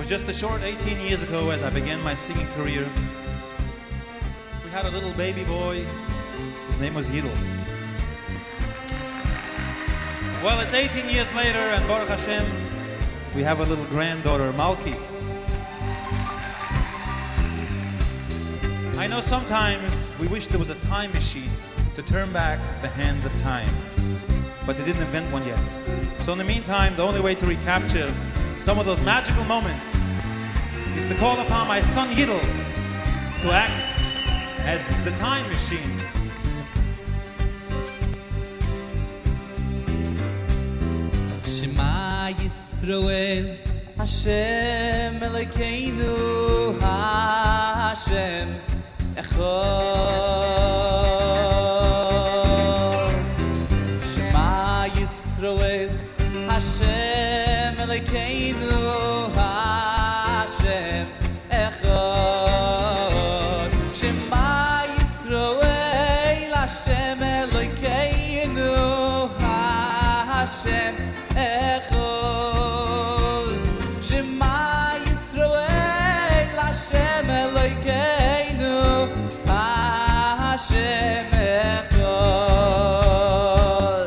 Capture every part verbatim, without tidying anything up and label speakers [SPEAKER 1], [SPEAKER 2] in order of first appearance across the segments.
[SPEAKER 1] was just a short eighteen years ago as I began my singing career. We had a little baby boy. His name was Yidel. Well, it's eighteen years later, and Baruch Hashem, we have a little granddaughter, Malki. I know sometimes we wish there was a time machine to turn back the hands of time, but they didn't invent one yet. So in the meantime, the only way to recapture some of those magical moments is to call upon my son Yidel to act as the time machine.
[SPEAKER 2] Shema Yisroel, Hashem Elokeinu, Hashem Echad. Shema Yisroel, Hashem Elokeinu, Hashem Echad. Shema Yisroel, Hashem Elokeinu, Hashem Echad. Shema Yisroel, Hashem Elokeinu, Hashem Echad.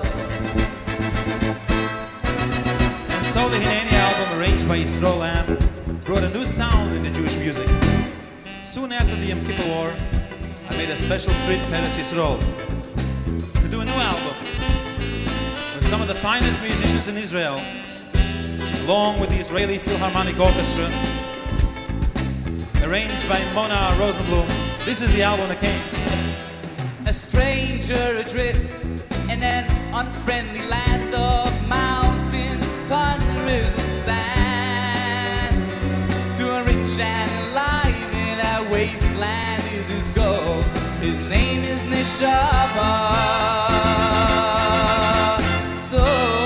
[SPEAKER 1] And so the Hineni album, arranged by Yisroel Lamb, brought a new sound in the Jewish music. Soon after the Yom Kippur War, I made a special trip to Eretz Yisrael to do a new album with some of the finest musicians in Israel, along with the Israeli Philharmonic Orchestra, arranged by Mona Rosenblum. This is the album that came.
[SPEAKER 2] A stranger adrift in an unfriendly land of mountains, thunder and sand. To a rich and alive in a wasteland is his goal. His name is Neshama. So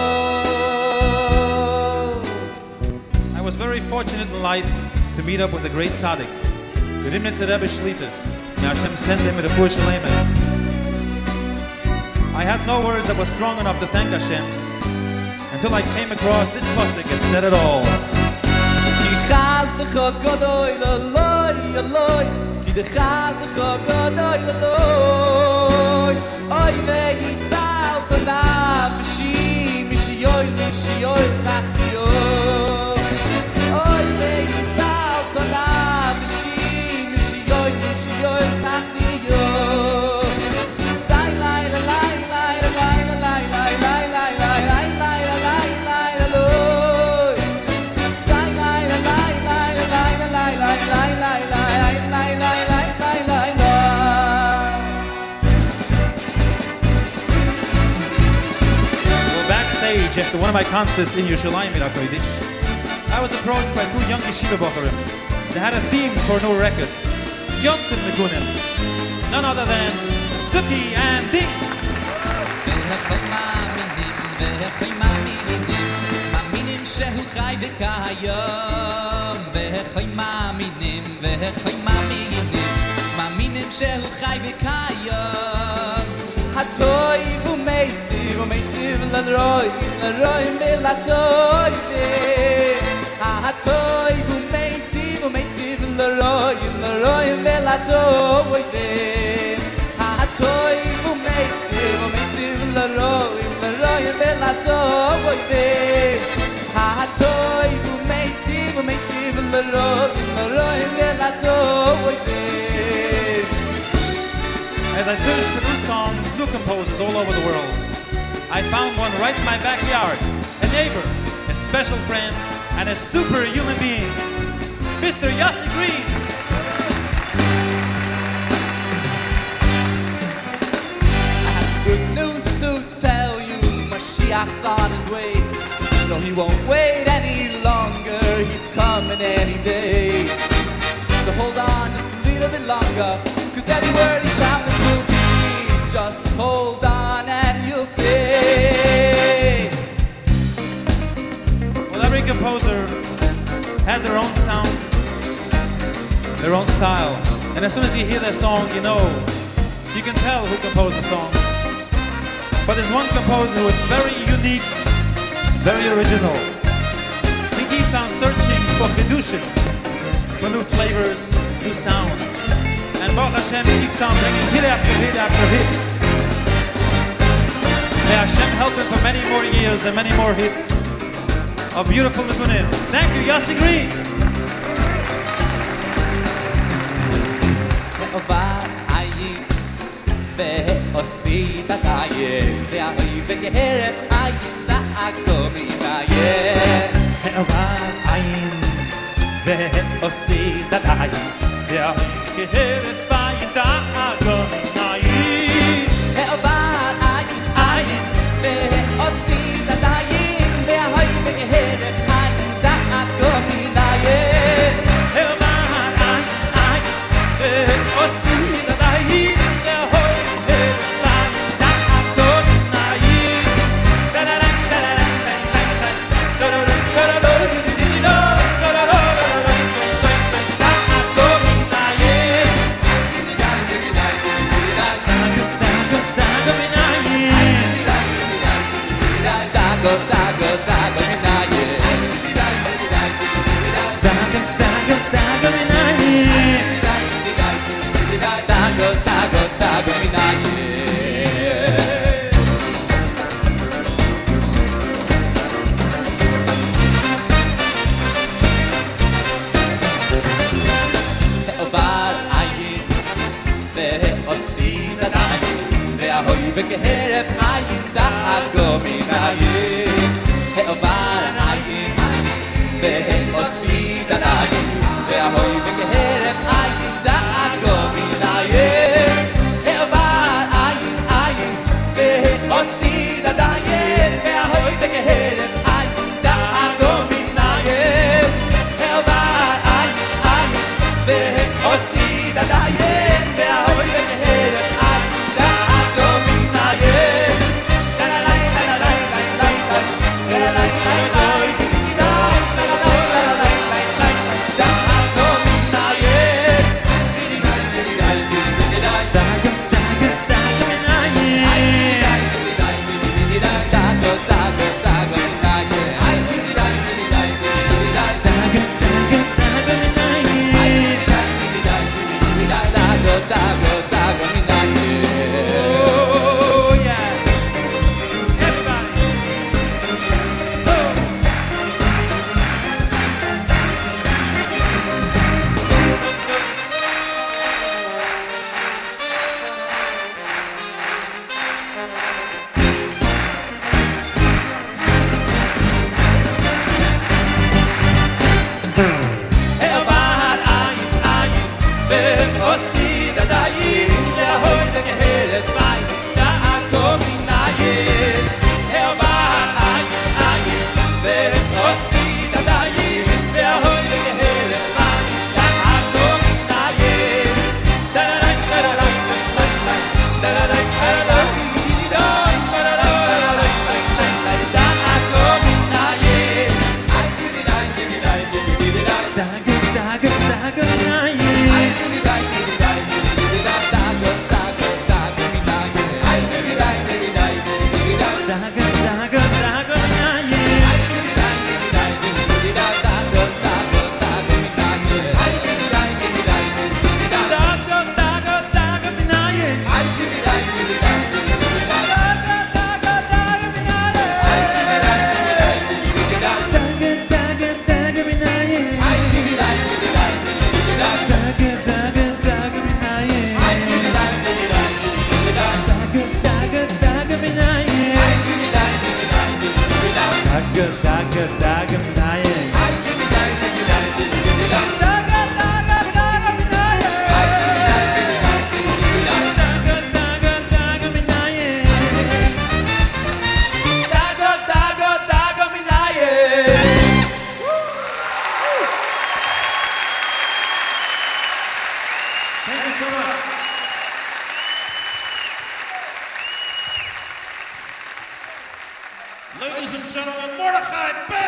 [SPEAKER 1] I was very fortunate in life to meet up with the great tzaddik, the Rimnitzer Rebbe Shlita. May Hashem send him a refuah shalema. I had no words that were strong enough to thank Hashem until I came across this pasuk and said it all.
[SPEAKER 2] Ki chazdecha gadol Eloi, Eloi. Ki chazdecha gadol Eloi. Oy ve'itzal tanav v'shi mishiyoy mishiyoy tachtiyo. Oy ve'itzal tanav v'shi mishiyoy mishiyoy tachtiyo. Lai lai lai lai lai lai lai lai lai lai lai lai lai lai Eloi. Lai lai lai lai lai lai lai lai lai lai lai lai lai lai.
[SPEAKER 1] Well, backstage after one of my concerts in Yerushalayim in HaKodesh, I was approached by two young yeshiva bocharim. They had a theme for a new record, Yontiv Nigunim, none other than Suki and Ding.
[SPEAKER 2] מאמינים שהוא חי וקיים, והחיים מאמינים, והחיים מאמינים, מאמינים שהוא חי וקיים. הטויב ומיטיב ומיטיב לרועים, לרועים ולטויבים. הטויב ומיטיב ומיטיב לרועים, לרועים ולטויבים. הטויב ומיטיב ומיטיב לרועים, לרועים ולטויבים. הטויב ומיטיב ומיטיב לרועים, לרועים ולטויבים.
[SPEAKER 1] As I searched for new songs, new composers all over the world, I found one right in my backyard, a neighbor, a special friend, and a superhuman being, Mister Yossi Green.
[SPEAKER 2] I have good news to tell you, Mashiach's on his way. No, he won't wait any longer, he's coming any day. So hold on just a little bit longer, cause every word he promised will be. Just hold on and you'll see.
[SPEAKER 1] Well, every composer has their own sound, their own style. And as soon as you hear their song, you know, you can tell who composed the song. But there's one composer who is very unique, very original. He keeps on searching for chidushim, for new flavors, new sounds. And Baruch Hashem keeps on bringing hit after hit after hit. May Hashem help him for many more years and many more hits of beautiful Nigunim. Thank you, Yossi Green.
[SPEAKER 2] ועושי דתיים, והאוי וגהרף עין דאגו מניים.
[SPEAKER 1] העבר עין ועושי דתיים, והאוי גהרף עין דאגו מניים.
[SPEAKER 2] העבר עין עין ועושי דתיים, והאוי וגהרף עין דאגו מניים.
[SPEAKER 1] העבר עין עין ועושי דתיים,
[SPEAKER 2] וכהרף עין דאגו מניים. העבר עין ועושי דתיים, והאוי וכהרף עין דאגו מניים. העבר עין עין ועושי דתיים, והאוי וכהרף עין דאגו מניים. העבר עין עין ועושי דתיים, והאוי וכהרף
[SPEAKER 3] Ladies and gentlemen, Mordechai Bennett.